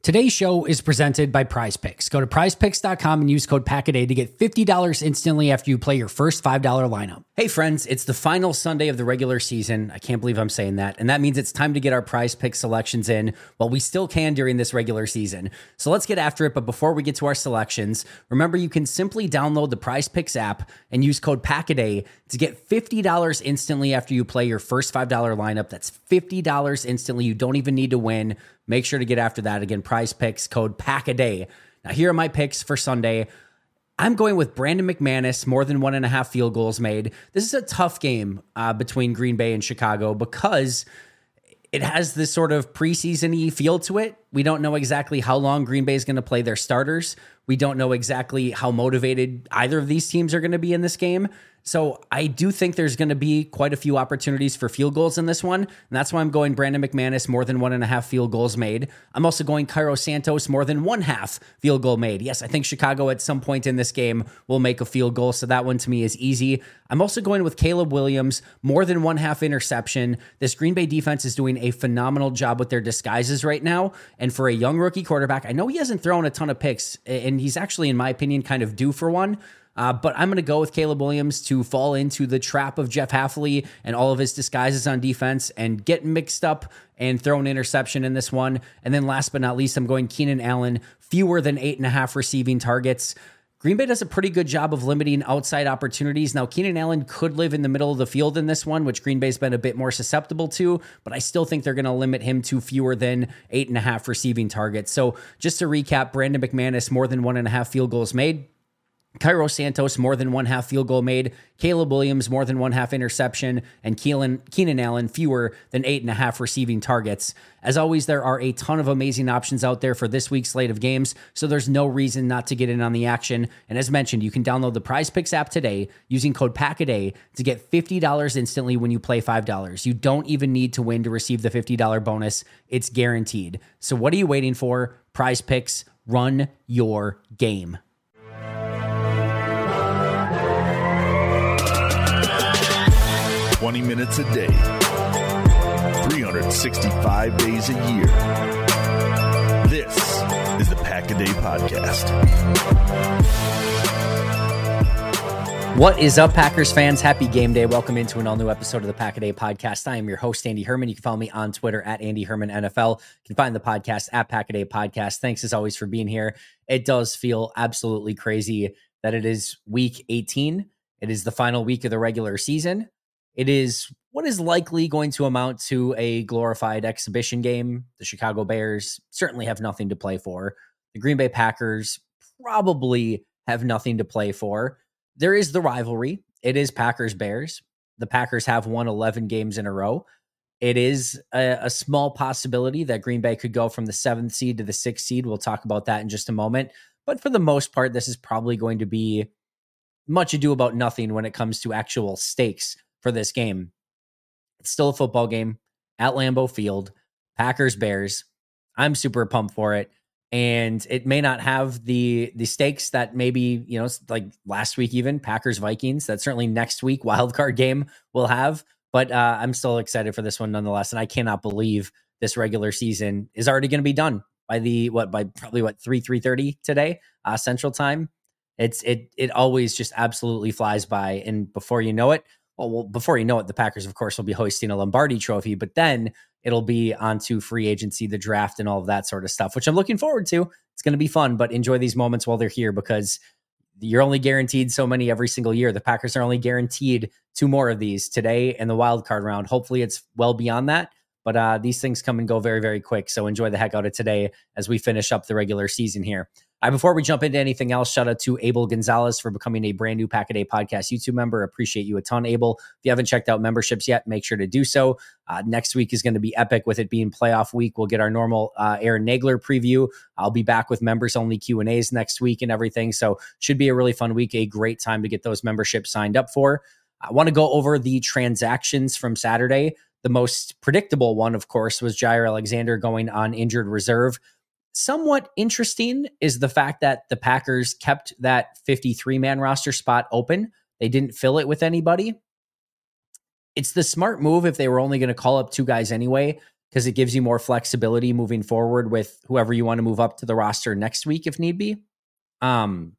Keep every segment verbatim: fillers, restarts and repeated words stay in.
Today's show is presented by Prize Picks. Go to prize picks dot com and use code PACKADAY to get fifty dollars instantly after you play your first five dollars lineup. Hey friends, it's the final Sunday of the regular season. I can't believe I'm saying that. And that means it's time to get our Prize Picks selections in while we still can during this regular season. So let's get after it. But before we get to our selections, remember you can simply download the Prize Picks app and use code PACKADAY to get fifty dollars instantly after you play your first five dollars lineup. That's fifty dollars instantly. You don't even need to win. Make sure to get after that. Again, Prize Picks, code PACKADAY. Now, here are my picks for Sunday. I'm going with Brandon McManus, more than one and a half field goals made. This is a tough game uh, between Green Bay and Chicago because it has this sort of preseason-y feel to it. We don't know exactly how long Green Bay is going to play their starters. We don't know exactly how motivated either of these teams are going to be in this game. So I do think there's going to be quite a few opportunities for field goals in this one. And that's why I'm going Brandon McManus, more than one and a half field goals made. I'm also going Cairo Santos, more than one half field goal made. Yes, I think Chicago at some point in this game will make a field goal. So that one to me is easy. I'm also going with Caleb Williams, more than one half interception. This Green Bay defense is doing a phenomenal job with their disguises right now. And for a young rookie quarterback, I know he hasn't thrown a ton of picks, and he's actually, in my opinion, kind of due for one. Uh, but I'm going to go with Caleb Williams to fall into the trap of Jeff Hafley and all of his disguises on defense and get mixed up and throw an interception in this one. And then last but not least, I'm going Keenan Allen, fewer than eight and a half receiving targets. Green Bay does a pretty good job of limiting outside opportunities. Now, Keenan Allen could live in the middle of the field in this one, which Green Bay's been a bit more susceptible to, but I still think they're going to limit him to fewer than eight and a half receiving targets. So just to recap, Brandon McManus, more than one and a half field goals made. Cairo Santos, more than one half field goal made. Caleb Williams, more than one half interception. And Keenan, Keenan Allen, fewer than eight and a half receiving targets. As always, there are a ton of amazing options out there for this week's slate of games, so there's no reason not to get in on the action. And as mentioned, you can download the Prize Picks app today using code PACKADAY to get fifty dollars instantly when you play five dollars. You don't even need to win to receive the fifty dollars bonus. It's guaranteed. So what are you waiting for? Prize Picks, run your game. twenty minutes a day, three hundred sixty-five days a year. This is the Pack-A-Day Podcast. What is up, Packers fans? Happy game day. Welcome into an all-new episode of the Pack-A-Day Podcast. I am your host, Andy Herman. You can follow me on Twitter at Andy Herman N F L. You can find the podcast at Pack-A-Day Podcast. Thanks as always for being here. It does feel absolutely crazy that it is week eighteen. It is the final week of the regular season. It is what is likely going to amount to a glorified exhibition game. The Chicago Bears certainly have nothing to play for. The Green Bay Packers probably have nothing to play for. There is the rivalry. It is Packers-Bears. The Packers have won eleven games in a row. It is a, a small possibility that Green Bay could go from the seventh seed to the sixth seed. We'll talk about that in just a moment. But for the most part, this is probably going to be much ado about nothing when it comes to actual stakes for this game. It's still a football game at Lambeau Field, Packers Bears. I'm super pumped for it. And it may not have the the stakes that maybe, you know, like last week, even Packers Vikings, that certainly next week wild card game will have. But uh, I'm still excited for this one nonetheless. And I cannot believe this regular season is already going to be done by the what by probably what three, three thirty today, uh, Central Time. It's it it always just absolutely flies by. And before you know it, Well, well, before you know it, the Packers, of course, will be hoisting a Lombardi trophy, but then it'll be onto free agency, the draft, and all of that sort of stuff, which I'm looking forward to. It's going to be fun, but enjoy these moments while they're here because you're only guaranteed so many every single year. The Packers are only guaranteed two more of these today and the wild card round. Hopefully it's well beyond that, but uh, these things come and go very, very quick. So enjoy the heck out of today as we finish up the regular season here. Uh, before we jump into anything else, shout out to Abel Gonzalez for becoming a brand new Pack-A-Day Podcast YouTube member. Appreciate you a ton, Abel. If you haven't checked out memberships yet, make sure to do so. Uh, next week is going to be epic with it being playoff week. We'll get our normal uh, Aaron Nagler preview. I'll be back with members-only Q and A's next week and everything. So should be a really fun week, a great time to get those memberships signed up for. I want to go over the transactions from Saturday. The most predictable one, of course, was Jair Alexander going on injured reserve. Somewhat interesting is the fact that the Packers kept that fifty-three man roster spot open. They didn't fill it with anybody. It's the smart move if they were only going to call up two guys anyway, because it gives you more flexibility moving forward with whoever you want to move up to the roster next week if need be. Um,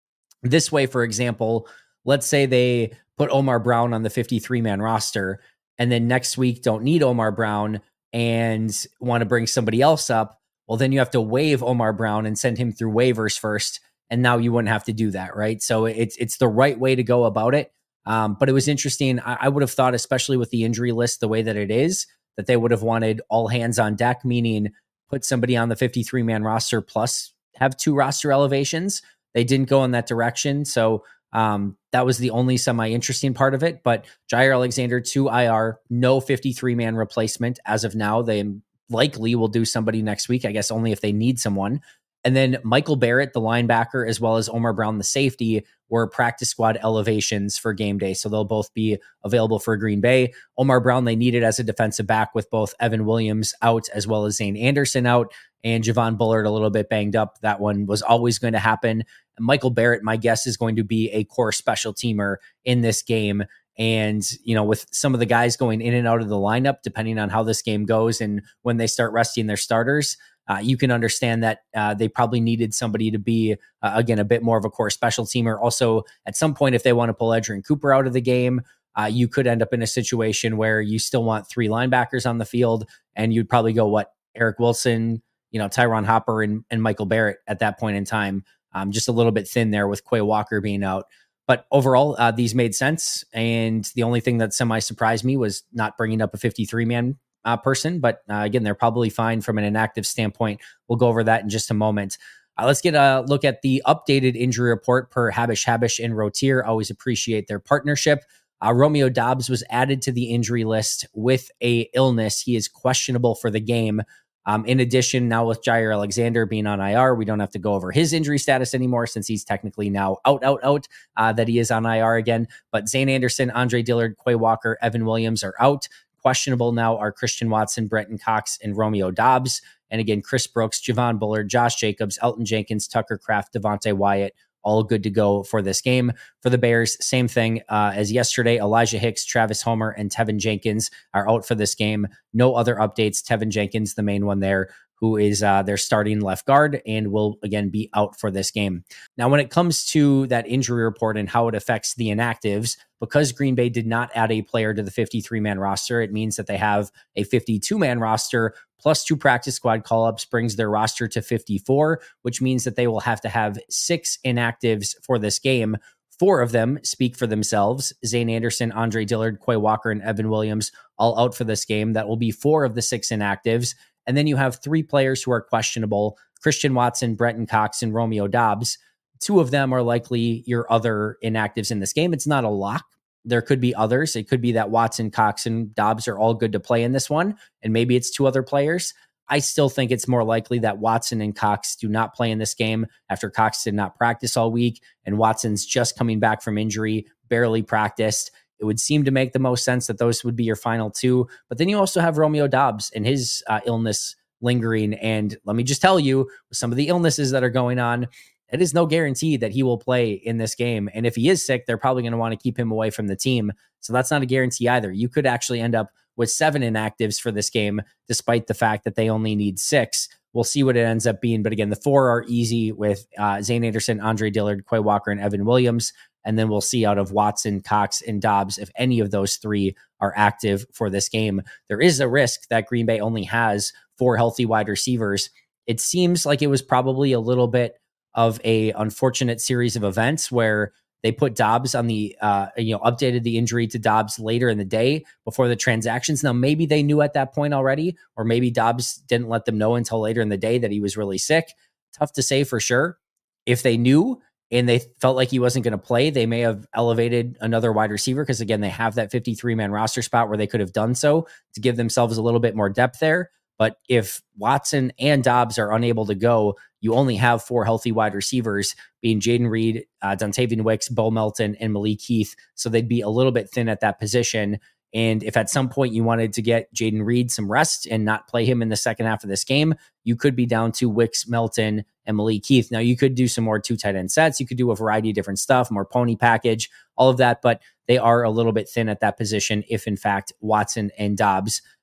this way, for example, let's say they put Omar Brown on the fifty-three man roster and then next week don't need Omar Brown and want to bring somebody else up. Well, then you have to waive Omar Brown and send him through waivers first. And now you wouldn't have to do that, right? So it's it's the right way to go about it. Um, but it was interesting. I, I would have thought, especially with the injury list the way that it is, that they would have wanted all hands on deck, meaning put somebody on the fifty-three man roster plus have two roster elevations. They didn't go in that direction. So um, that was the only semi-interesting part of it. But Jaire Alexander to I R, no fifty-three man replacement as of now. They likely will do somebody next week, I guess only if they need someone. And then Michael Barrett, the linebacker, as well as Omar Brown, the safety, were practice squad elevations for game day. So they'll both be available for Green Bay. Omar Brown, they needed as a defensive back with both Evan Williams out as well as Zane Anderson out, and Javon Bullard a little bit banged up. That one was always going to happen. And Michael Barrett, my guess, is going to be a core special teamer in this game. And, you know, with some of the guys going in and out of the lineup, depending on how this game goes and when they start resting their starters, Uh, you can understand that uh, they probably needed somebody to be, uh, again, a bit more of a core special teamer. Also, at some point, if they want to pull Edgerrin Cooper out of the game, uh, you could end up in a situation where you still want three linebackers on the field, and you'd probably go, what, Eric Wilson, you know, Tyron Hopper, and, and Michael Barrett at that point in time. Um, just a little bit thin there with Quay Walker being out. But overall, uh, these made sense. And the only thing that semi-surprised me was not bringing up a fifty-three man Uh, person, but uh, again, they're probably fine from an inactive standpoint. We'll go over that in just a moment. Uh, let's get a look at the updated injury report per Habish Habish and Rotier. Always appreciate their partnership. Uh, Romeo Doubs was added to the injury list with a illness. He is questionable for the game. Um, in addition, now with Jaire Alexander being on I R, we don't have to go over his injury status anymore since he's technically now out, out, out, uh, that he is on I R again. But Zane Anderson, Andre Dillard, Quay Walker, Evan Williams are out. Questionable now are Christian Watson, Brenton Cox, and Romeo Doubs. And again, Chris Brooks, Javon Bullard, Josh Jacobs, Elton Jenkins, Tucker Kraft, Devontae Wyatt, all good to go for this game. For the Bears, same thing uh, as yesterday. Elijah Hicks, Travis Homer, and Tevin Jenkins are out for this game. No other updates. Tevin Jenkins, the main one there, who is uh, their starting left guard and will, again, be out for this game. Now, when it comes to that injury report and how it affects the inactives, because Green Bay did not add a player to the fifty-three man roster, it means that they have a fifty-two man roster plus two practice squad call-ups brings their roster to fifty-four, which means that they will have to have six inactives for this game. Four of them speak for themselves. Zane Anderson, Andre Dillard, Quay Walker, and Evan Williams all out for this game. That will be four of the six inactives. And then you have three players who are questionable: Christian Watson, Brenton Cox, and Romeo Doubs. Two of them are likely your other inactives in this game. It's not a lock. There could be others. It could be that Watson, Cox, and Doubs are all good to play in this one, and maybe it's two other players. I still think it's more likely that Watson and Cox do not play in this game after Cox did not practice all week, and Watson's just coming back from injury, barely practiced. It would seem to make the most sense that those would be your final two. But then you also have Romeo Doubs and his uh, illness lingering. And let me just tell you, with some of the illnesses that are going on, it is no guarantee that he will play in this game. And if he is sick, they're probably going to want to keep him away from the team. So that's not a guarantee either. You could actually end up with seven inactives for this game, despite the fact that they only need six. We'll see what it ends up being. But again, the four are easy with uh, Zane Anderson, Andre Dillard, Quay Walker, and Evan Williams. And then we'll see out of Watson, Cox, and Doubs if any of those three are active for this game. There is a risk that Green Bay only has four healthy wide receivers. It seems like it was probably a little bit of a unfortunate series of events where they put Doubs on the, uh, you know, updated the injury to Doubs later in the day before the transactions. Now, maybe they knew at that point already, or maybe Doubs didn't let them know until later in the day that he was really sick. Tough to say for sure. If they knew and they felt like he wasn't going to play, they may have elevated another wide receiver because, again, they have that fifty-three man roster spot where they could have done so to give themselves a little bit more depth there. But if Watson and Doubs are unable to go, you only have four healthy wide receivers, being Jaden Reed, uh, Dontavian Wicks, Bo Melton, and Malik Heath. So they'd be a little bit thin at that position. And if at some point you wanted to get Jaden Reed some rest and not play him in the second half of this game, you could be down to Wicks, Melton, and Malik Heath. Now, you could do some more two tight end sets. You could do a variety of different stuff, more pony package, all of that. But they are a little bit thin at that position if, in fact, Watson and Doubs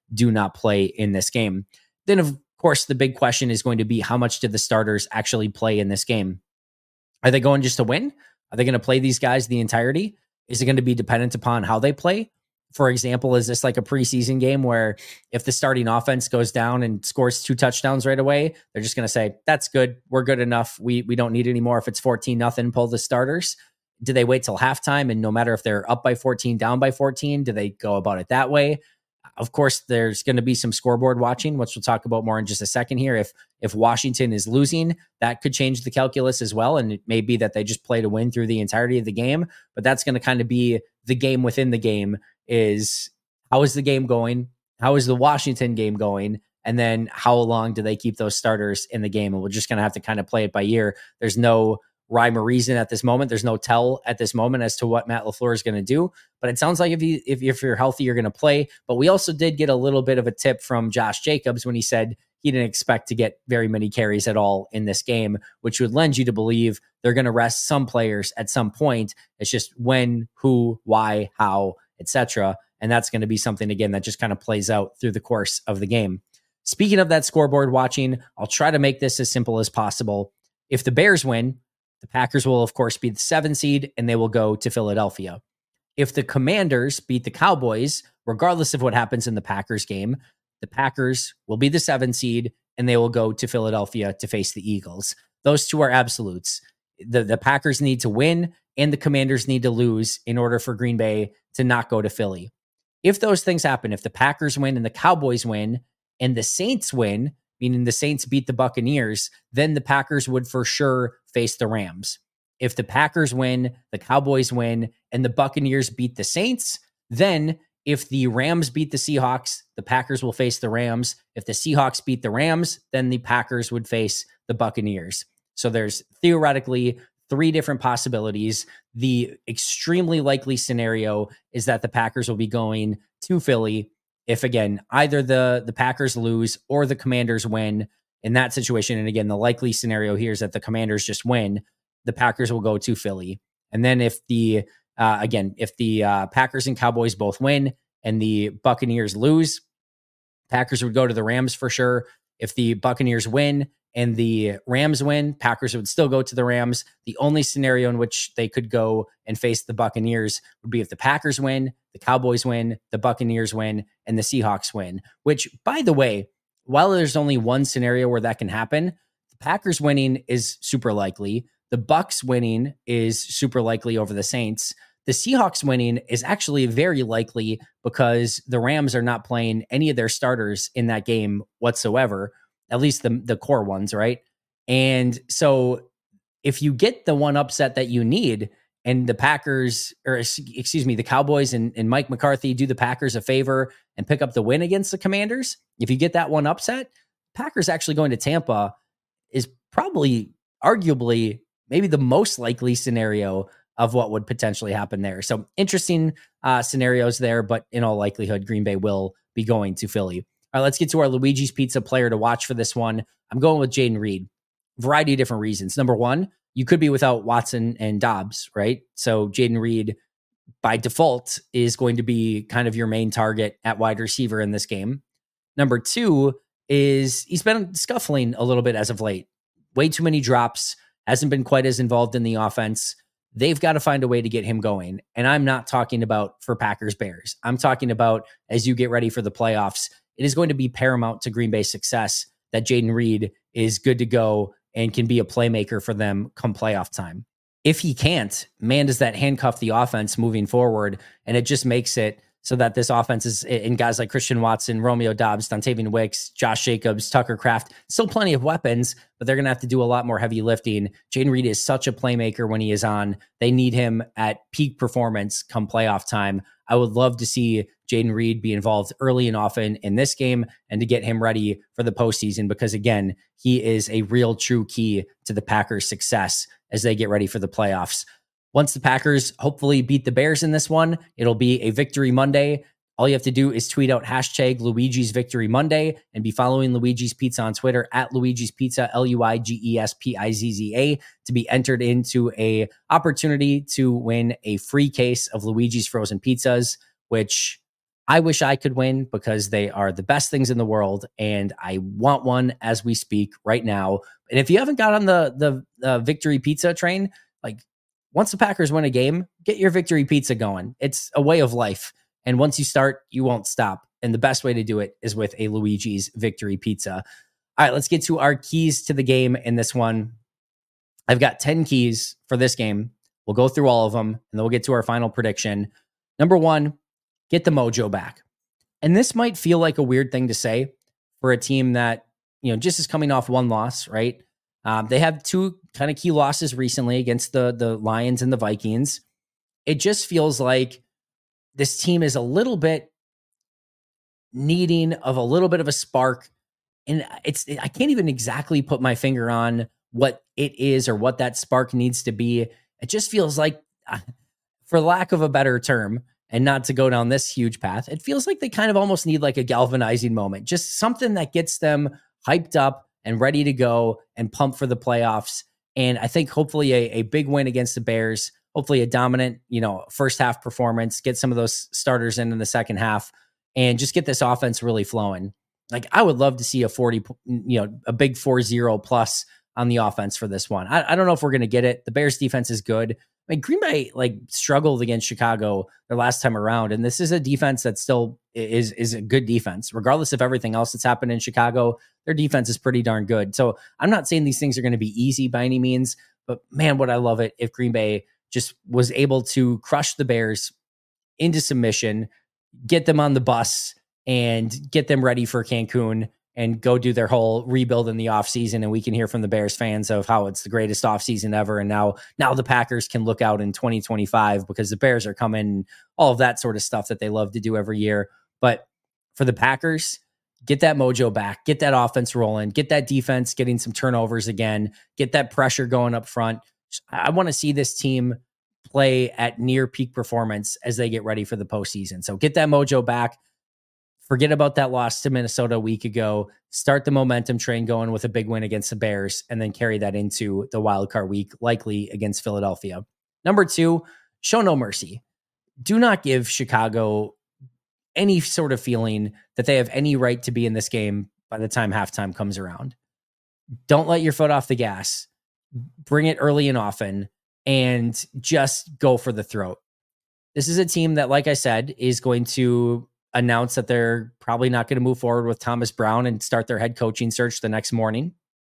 do not play in this game. Then, of course, the big question is going to be, how much did the starters actually play in this game? Are they going just to win? Are they going to play these guys the entirety? Is it going to be dependent upon how they play? For example, is this like a preseason game where if the starting offense goes down and scores two touchdowns right away, they're just going to say, that's good, we're good enough, we we don't need any more. If it's fourteen nothing, pull the starters. Do they wait till halftime, and no matter if they're up by fourteen, down by fourteen, do they go about it that way? Of course, there's going to be some scoreboard watching, which we'll talk about more in just a second here. If if Washington is losing, that could change the calculus as well. And it may be that they just play to win through the entirety of the game. But that's going to kind of be the game within the game, is how is the game going? How is the Washington game going? And then how long do they keep those starters in the game? And we're just going to have to kind of play it by ear. There's no rhyme or reason at this moment. There's no tell at this moment as to what Matt LaFleur is going to do. But it sounds like if you if, if you're healthy, you're going to play. But we also did get a little bit of a tip from Josh Jacobs when he said he didn't expect to get very many carries at all in this game, which would lend you to believe they're going to rest some players at some point. It's just when, who, why, how, et cetera. And that's going to be something, again, that just kind of plays out through the course of the game. Speaking of that scoreboard watching, I'll try to make this as simple as possible. If the Bears win, the Packers will, of course, be the seven seed, and they will go to Philadelphia. If the Commanders beat the Cowboys, regardless of what happens in the Packers game, the Packers will be the seven seed, and they will go to Philadelphia to face the Eagles. Those two are absolutes. The, the Packers need to win, and the Commanders need to lose in order for Green Bay to not go to Philly. If those things happen, if the Packers win and the Cowboys win and the Saints win, meaning the Saints beat the Buccaneers, then the Packers would for sure face the Rams. If the Packers win, the Cowboys win, and the Buccaneers beat the Saints, then if the Rams beat the Seahawks, the Packers will face the Rams. If the Seahawks beat the Rams, then the Packers would face the Buccaneers. So there's theoretically three different possibilities. The extremely likely scenario is that the Packers will be going to Philly. If, again, either the, the Packers lose or the Commanders win in that situation, and again, the likely scenario here is that the Commanders just win, the Packers will go to Philly. And then if the, uh, again, if the uh, Packers and Cowboys both win and the Buccaneers lose, Packers would go to the Rams for sure. If the Buccaneers win and the Rams win, Packers would still go to the Rams. The only scenario in which they could go and face the Buccaneers would be if the Packers win, the Cowboys win, the Buccaneers win, and the Seahawks win. Which, by the way, while there's only one scenario where that can happen, the Packers winning is super likely. The Bucs winning is super likely over the Saints. The Seahawks winning is actually very likely because the Rams are not playing any of their starters in that game whatsoever, at least the, the core ones, right? And so if you get the one upset that you need, and the Packers, or excuse me, the Cowboys and, and Mike McCarthy do the Packers a favor and pick up the win against the Commanders, if you get that one upset, Packers actually going to Tampa is probably, arguably, maybe the most likely scenario of what would potentially happen there. So interesting uh, scenarios there, but in all likelihood, Green Bay will be going to Philly. All right, let's get to our Luigi's Pizza player to watch for this one. I'm going with Jayden Reed. Variety of different reasons. Number one, you could be without Watson and Dobbs, right? So Jayden Reed, by default, is going to be kind of your main target at wide receiver in this game. Number two is he's been scuffling a little bit as of late. Way too many drops, hasn't been quite as involved in the offense. They've got to find a way to get him going. And I'm not talking about for Packers Bears. I'm talking about as you get ready for the playoffs, it is going to be paramount to Green Bay's success that Jayden Reed is good to go and can be a playmaker for them come playoff time. If he can't, man, does that handcuff the offense moving forward, and it just makes it so that this offense is in guys like Christian Watson, Romeo Doubs, Dontavian Wicks, Josh Jacobs, Tucker Kraft, still plenty of weapons, but they're going to have to do a lot more heavy lifting. Jayden Reed is such a playmaker when he is on. They need him at peak performance come playoff time. I would love to see Jayden Reed be involved early and often in this game and to get him ready for the postseason because, again, he is a real true key to the Packers' success as they get ready for the playoffs. Once the Packers hopefully beat the Bears in this one, it'll be a Victory Monday. All you have to do is tweet out hashtag Luigi's Victory Monday and be following Luigi's Pizza on Twitter at Luigi's Pizza, L U I G E S P I Z Z A, to be entered into a opportunity to win a free case of Luigi's Frozen Pizzas, which I wish I could win because they are the best things in the world, and I want one as we speak right now. And if you haven't got on the the uh, victory pizza train, like once the Packers win a game, get your victory pizza going. It's a way of life, and once you start, you won't stop. And the best way to do it is with a Luigi's Victory Pizza. All right, let's get to our keys to the game in this one. I've got ten keys for this game. We'll go through all of them, and then we'll get to our final prediction. Number one, get the mojo back. And this might feel like a weird thing to say for a team that, you know, just is coming off one loss, right? Um, they have two kind of key losses recently against the, the Lions and the Vikings. It just feels like this team is a little bit needing of a little bit of a spark. And it's, I can't even exactly put my finger on what it is or what that spark needs to be. It just feels like, for lack of a better term, and not to go down this huge path, it feels like they kind of almost need like a galvanizing moment, just something that gets them hyped up and ready to go and pumped for the playoffs. And I think hopefully a, a big win against the Bears, hopefully a dominant, you know, first half performance, get some of those starters in in the second half, and just get this offense really flowing. Like, I would love to see a forty, you know, a big four zero plus on the offense for this one. I, I don't know if we're going to get it. The Bears defense is good. I mean, Green Bay like struggled against Chicago their last time around, and this is a defense that still is is a good defense, regardless of everything else that's happened in Chicago. Their defense is pretty darn good. So I'm not saying these things are going to be easy by any means, but man, would I love it if Green Bay just was able to crush the Bears into submission, get them on the bus, and get them ready for Cancun and go do their whole rebuild in the offseason. And we can hear from the Bears fans of how it's the greatest offseason ever. And now, now the Packers can look out in twenty twenty-five because the Bears are coming, all of that sort of stuff that they love to do every year. But for the Packers, get that mojo back, get that offense rolling, get that defense getting some turnovers again, get that pressure going up front. I want to see this team play at near peak performance as they get ready for the postseason. So get that mojo back. Forget about that loss to Minnesota a week ago. Start the momentum train going with a big win against the Bears, and then carry that into the wild card week, likely against Philadelphia. Number two, show no mercy. Do not give Chicago any sort of feeling that they have any right to be in this game by the time halftime comes around. Don't let your foot off the gas. Bring it early and often, and just go for the throat. This is a team that, like I said, is going to announce that they're probably not going to move forward with Thomas Brown and start their head coaching search the next morning.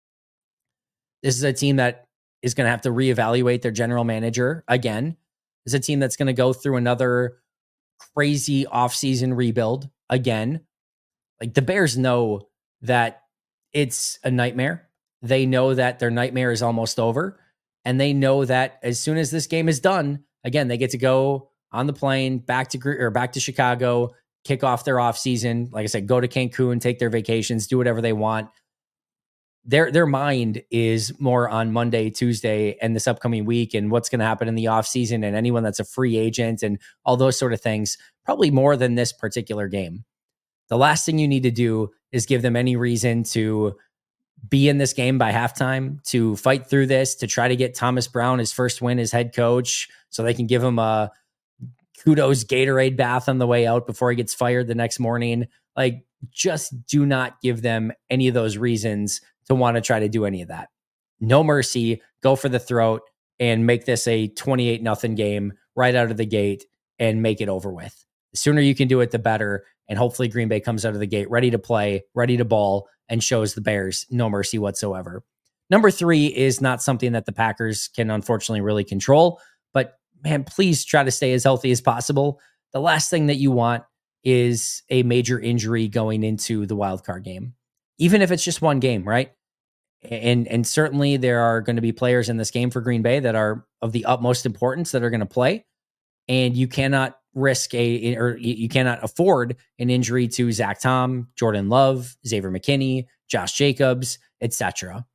This is a team that is going to have to reevaluate their general manager again. This is a team that's going to go through another crazy offseason rebuild again. Like, the Bears know that it's a nightmare. They know that their nightmare is almost over. And they know that as soon as this game is done, again, they get to go on the plane back to or back to Chicago, kick off their offseason. Like I said, go to Cancun, take their vacations, do whatever they want. Their their mind is more on Monday, Tuesday, and this upcoming week, and what's going to happen in the offseason, and anyone that's a free agent and all those sort of things, probably more than this particular game. The last thing you need to do is give them any reason to be in this game by halftime, to fight through this, to try to get Thomas Brown his first win as head coach so they can give him a kudos Gatorade bath on the way out before he gets fired the next morning. Like, just do not give them any of those reasons to want to try to do any of that. No mercy, go for the throat, and make this a twenty-eight nothing game right out of the gate and make it over with. The sooner you can do it, the better. And hopefully Green Bay comes out of the gate ready to play, ready to ball, and shows the Bears no mercy whatsoever. Number three is not something that the Packers can unfortunately really control, but man, please try to stay as healthy as possible. The last thing that you want is a major injury going into the wild card game, even if it's just one game, right? And and certainly there are going to be players in this game for Green Bay that are of the utmost importance that are going to play, and you cannot risk a or you cannot afford an injury to Zach Tom, Jordan Love, Xavier McKinney, Josh Jacobs, et cetera.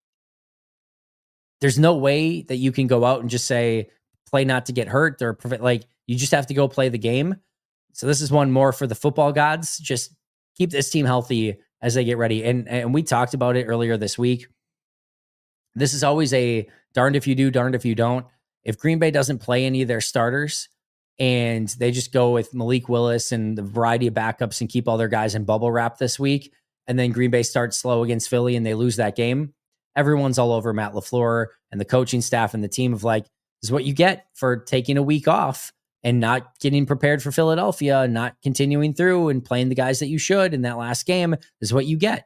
There's no way that you can go out and just say, play not to get hurt or prevent, like, you just have to go play the game. So this is one more for the football gods. Just keep this team healthy as they get ready. And, and we talked about it earlier this week. This is always a darned if you do, darned if you don't. If Green Bay doesn't play any of their starters and they just go with Malik Willis and the variety of backups and keep all their guys in bubble wrap this week, and then Green Bay starts slow against Philly and they lose that game, everyone's all over Matt LaFleur and the coaching staff and the team of like, this is what you get for taking a week off and not getting prepared for Philadelphia and not continuing through and playing the guys that you should in that last game. This is what you get.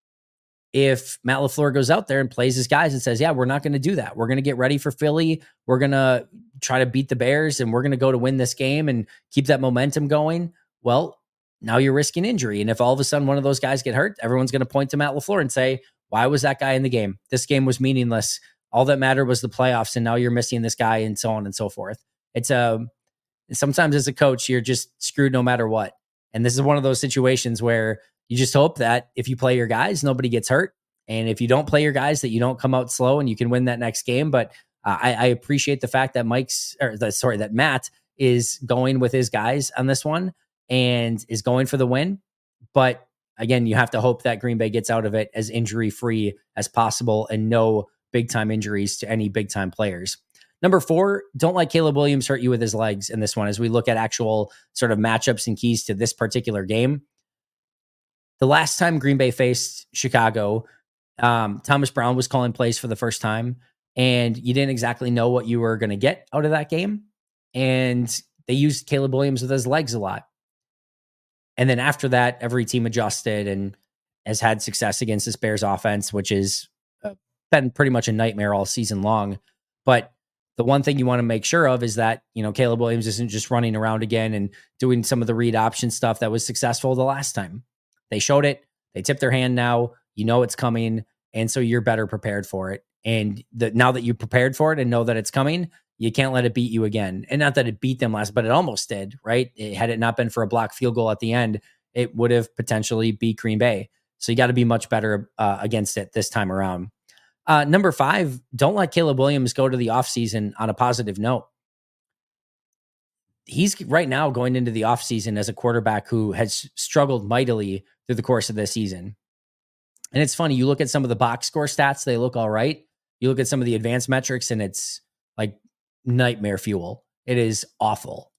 If Matt LaFleur goes out there and plays his guys and says, yeah, we're not going to do that. We're going to get ready for Philly. We're going to try to beat the Bears and we're going to go to win this game and keep that momentum going. Well, now you're risking injury. And if all of a sudden one of those guys get hurt, everyone's going to point to Matt LaFleur and say, why was that guy in the game? This game was meaningless. All that mattered was the playoffs. And now you're missing this guy and so on and so forth. It's a, sometimes as a coach, you're just screwed no matter what. And this is one of those situations where you just hope that if you play your guys, nobody gets hurt. And if you don't play your guys, that you don't come out slow and you can win that next game. But uh, I, I appreciate the fact that Mike's, or the, sorry, that Matt is going with his guys on this one and is going for the win. But again, you have to hope that Green Bay gets out of it as injury-free as possible and no big-time injuries to any big-time players. Number four, don't let Caleb Williams hurt you with his legs in this one as we look at actual sort of matchups and keys to this particular game. The last time Green Bay faced Chicago, um, Thomas Brown was calling plays for the first time, and you didn't exactly know what you were going to get out of that game. And they used Caleb Williams with his legs a lot. And then after that, every team adjusted and has had success against this Bears offense, which has uh, been pretty much a nightmare all season long. But the one thing you want to make sure of is that, you know, Caleb Williams isn't just running around again and doing some of the read option stuff that was successful the last time. They showed it. They tipped their hand now. You know it's coming. And so you're better prepared for it. And the, now that you prepared for it and know that it's coming, you can't let it beat you again. And not that it beat them last, but it almost did, right? It, had it not been for a blocked field goal at the end, it would have potentially beat Green Bay. So you got to be much better uh, against it this time around. Uh, number five, don't let Caleb Williams go to the offseason on a positive note. He's right now going into the offseason as a quarterback who has struggled mightily through the course of this season. And it's funny, you look at some of the box score stats, they look all right. You look at some of the advanced metrics and it's like nightmare fuel. It is awful.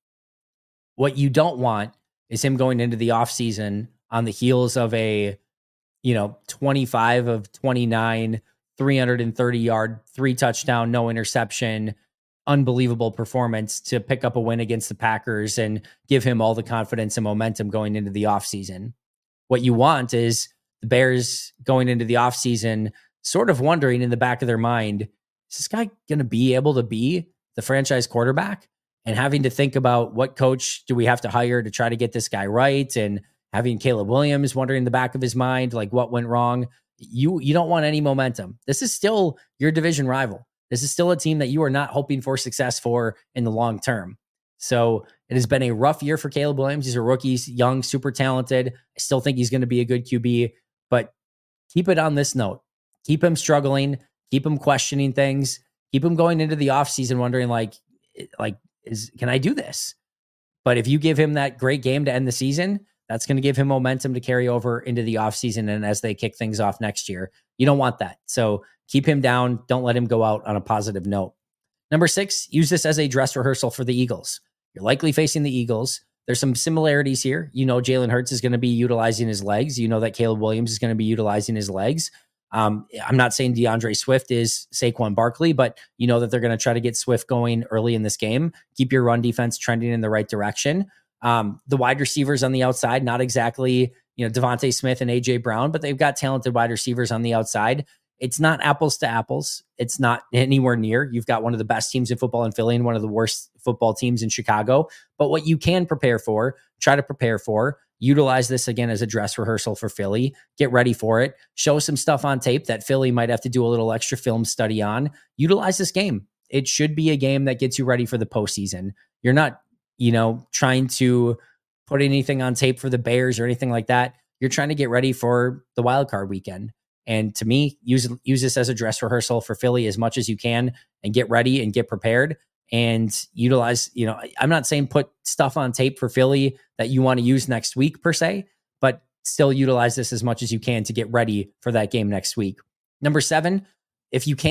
What you don't want is him going into the offseason on the heels of a, you know, twenty-five of twenty-nine, three hundred thirty yard, three touchdown, no interception, unbelievable performance to pick up a win against the Packers and give him all the confidence and momentum going into the offseason. What you want is the Bears going into the offseason sort of wondering in the back of their mind, is this guy going to be able to be the franchise quarterback? And having to think about what coach do we have to hire to try to get this guy right? And having Caleb Williams wondering in the back of his mind, like what went wrong? You, you don't want any momentum. This is still your division rival. This is still a team that you are not hoping for success for in the long term. So it has been a rough year for Caleb Williams. He's a rookie, he's young, super talented. I still think he's going to be a good Q B, but keep it on this note. Keep him struggling, keep him questioning things, keep him going into the offseason wondering like, like, is can I do this? But if you give him that great game to end the season, that's going to give him momentum to carry over into the offseason and as they kick things off next year. You don't want that. So keep him down. Don't let him go out on a positive note. Number six, use this as a dress rehearsal for the Eagles. You're likely facing the Eagles. There's some similarities here. You know, Jalen Hurts is going to be utilizing his legs. You know that Caleb Williams is going to be utilizing his legs. Um, I'm not saying DeAndre Swift is Saquon Barkley, but you know that they're going to try to get Swift going early in this game. Keep your run defense trending in the right direction. Um, the wide receivers on the outside, not exactly, you know, Devontae Smith and A J Brown, but they've got talented wide receivers on the outside. It's not apples to apples. It's not anywhere near. You've got one of the best teams in football in Philly and one of the worst football teams in Chicago. But what you can prepare for, try to prepare for, utilize this again as a dress rehearsal for Philly. Get ready for it. Show some stuff on tape that Philly might have to do a little extra film study on. Utilize this game. It should be a game that gets you ready for the postseason. You're not, you know, trying to put anything on tape for the Bears or anything like that. You're trying to get ready for the wild card weekend. And to me, use use this as a dress rehearsal for Philly as much as you can and get ready and get prepared and utilize, you know, I'm not saying put stuff on tape for Philly that you want to use next week per se, but still utilize this as much as you can to get ready for that game next week. Number seven, if you can,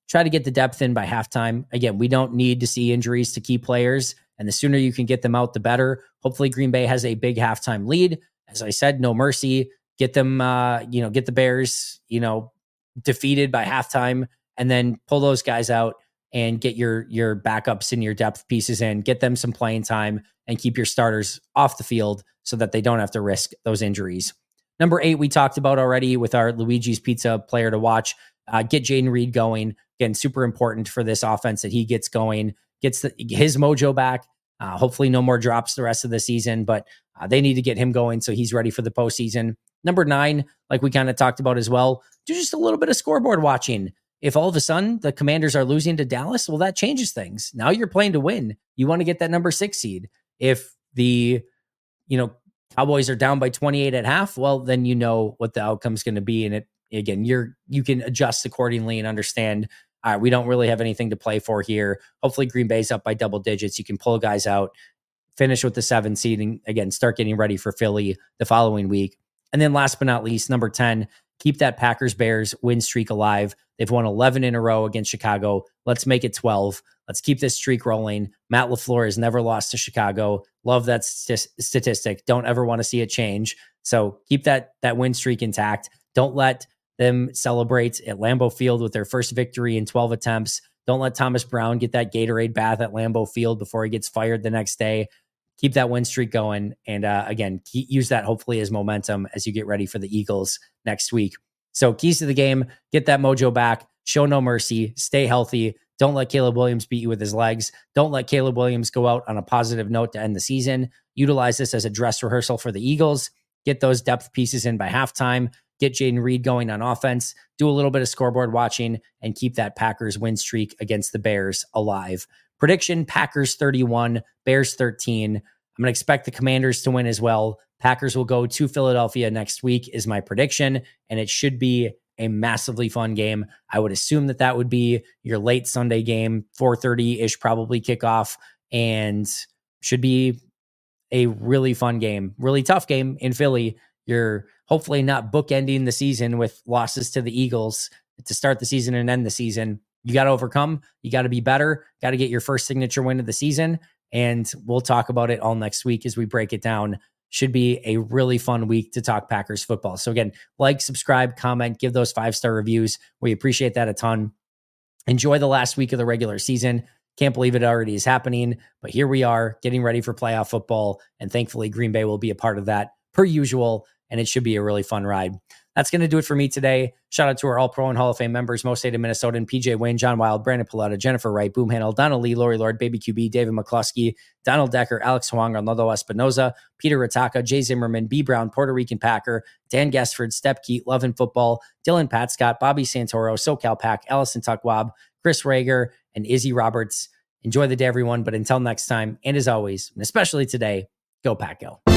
try to get the depth in by halftime. Again, we don't need to see injuries to key players, and the sooner you can get them out, the better. Hopefully Green Bay has a big halftime lead. As I said, no mercy. Get them, uh, you know, get the Bears, you know, defeated by halftime, and then pull those guys out and get your your backups and your depth pieces in. Get them some playing time and keep your starters off the field so that they don't have to risk those injuries. Number eight, we talked about already with our Luigi's Pizza player to watch. Uh, get Jayden Reed going. Again, super important for this offense that he gets going, gets the, his mojo back. Uh, hopefully no more drops the rest of the season, but uh, they need to get him going so he's ready for the postseason. Number nine, like we kind of talked about as well, do just a little bit of scoreboard watching. If all of a sudden the Commanders are losing to Dallas, well, that changes things. Now you're playing to win. You want to get that number six seed. If the, you know, Cowboys are down by twenty-eight at half, well, then you know what the outcome's going to be. And it, again, you're, you can adjust accordingly and understand, all right, we don't really have anything to play for here. Hopefully Green Bay's up by double digits. You can pull guys out, finish with the seven seed, and again, start getting ready for Philly the following week. And then last but not least, number ten, keep that Packers-Bears win streak alive. They've won eleven in a row against Chicago. Let's make it twelve. Let's keep this streak rolling. Matt LaFleur has never lost to Chicago. Love that st- statistic. Don't ever want to see it change. So keep that, that win streak intact. Don't let them celebrate at Lambeau Field with their first victory in twelve attempts. Don't let Thomas Brown get that Gatorade bath at Lambeau Field before he gets fired the next day. Keep that win streak going. And uh, again, keep, use that hopefully as momentum as you get ready for the Eagles next week. So keys to the game, get that mojo back, show no mercy, stay healthy. Don't let Caleb Williams beat you with his legs. Don't let Caleb Williams go out on a positive note to end the season. Utilize this as a dress rehearsal for the Eagles. Get those depth pieces in by halftime. Get Jayden Reed going on offense. Do a little bit of scoreboard watching and keep that Packers win streak against the Bears alive. Prediction, Packers thirty-one, Bears thirteen. I'm going to expect the Commanders to win as well. Packers will go to Philadelphia next week is my prediction, and it should be a massively fun game. I would assume that that would be your late Sunday game, four thirty-ish probably kickoff, and should be a really fun game, really tough game in Philly. You're hopefully not bookending the season with losses to the Eagles to start the season and end the season. You got to overcome. You got to be better. Got to get your first signature win of the season. And we'll talk about it all next week as we break it down. Should be a really fun week to talk Packers football. So again, like, subscribe, comment, give those five-star reviews. We appreciate that a ton. Enjoy the last week of the regular season. Can't believe it already is happening, but here we are getting ready for playoff football. And thankfully Green Bay will be a part of that per usual. And it should be a really fun ride. That's going to do it for me today. Shout out to our All-Pro and Hall of Fame members, Mo State of Minnesota, and P J Wayne, John Wild, Brandon Paletta, Jennifer Wright, Boom Handle, Donald Lee, Lori Lord, Baby Q B, David McCluskey, Donald Decker, Alex Huang, Arnaldo Espinoza, Peter Rataka, Jay Zimmerman, B. Brown, Puerto Rican Packer, Dan Guestford, Step Keat, Love and Football, Dylan Pat Scott, Bobby Santoro, SoCal Pack, Allison Tuckwab, Chris Rager, and Izzy Roberts. Enjoy the day, everyone. But until next time, and as always, and especially today, go Pack Go.